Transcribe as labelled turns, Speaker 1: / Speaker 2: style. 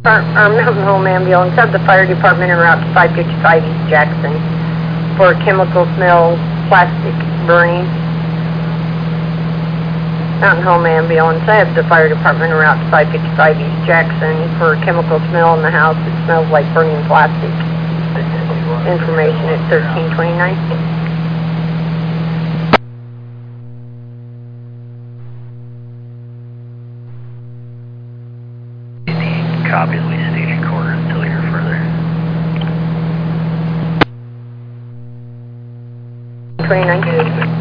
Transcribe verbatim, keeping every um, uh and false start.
Speaker 1: Our, our Mountain Home ambulance have the fire department en route to five fifty-five East Jackson for chemical smell, plastic burning. Mountain Home ambulance, I have the fire department en route to five fifty-five East Jackson for chemical smell in the house. It smells like burning plastic. Information at thirteen twenty-nine.
Speaker 2: Copy, we station quarter until you're further.
Speaker 1: twenty-nine.